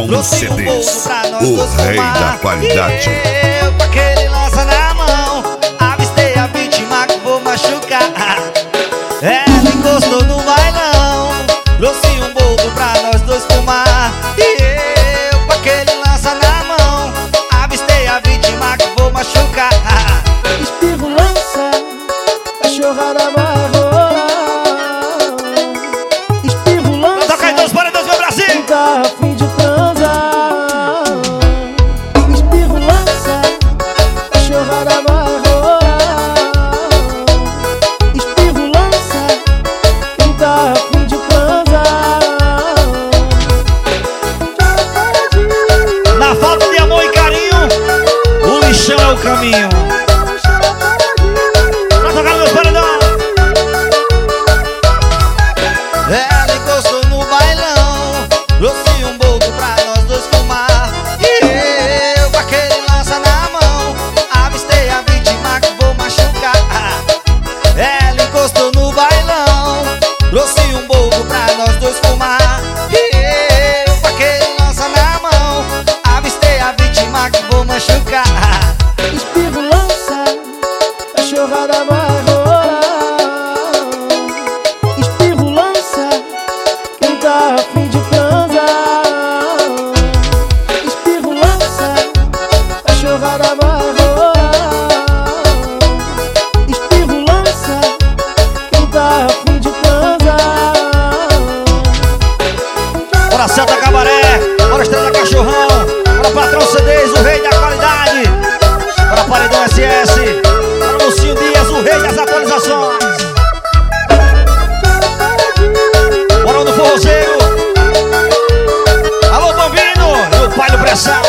Bom CDs, o rei da qualidade. Eu com aquele lança na mão, avistei a vítima que vou machucar. Ela encostou no bailão, trouxe um boldo pra nós dois fumar. E eu com aquele lança na mão, avistei a vítima que vou machucar. Espirro lança, cachorrada vai rolar. Espirro lança, toca aí, Deus, para Deus, meu Brasil. tá a fim de transar. Espirro lança, cachorrada vai rolar. Espirro lança, quem tá a fim de transar. Na falta de amor e carinho, o lixão é o caminho. Pra tocar no meu paredão. Ela encostou no bailão, trouxe um boldo pra nós dois fumar. E eu com aquele lança na mão, avistei a vítima que vou machucar. Ela encostou no bailão, trouxe um boldo pra nós dois fumar. E eu com aquele lança na mão, avistei a vítima que vou machucar. Espirro lança, cachorrada vai rolar. Espirro lança, quem tá a fim de transar. Espirro lança, cachorrada vai rolar. Espirro lança, quem tá a fim de transar. Bora Celta Cabaré, bora Estrela Cachorrão, bora Patrão CDs, o rei da qualidade. Bora Paredão SS, bora Lucinho Dias, o rei das atualizações. Bora no Forrozeiro, alô Bambino e o pai do Pressão.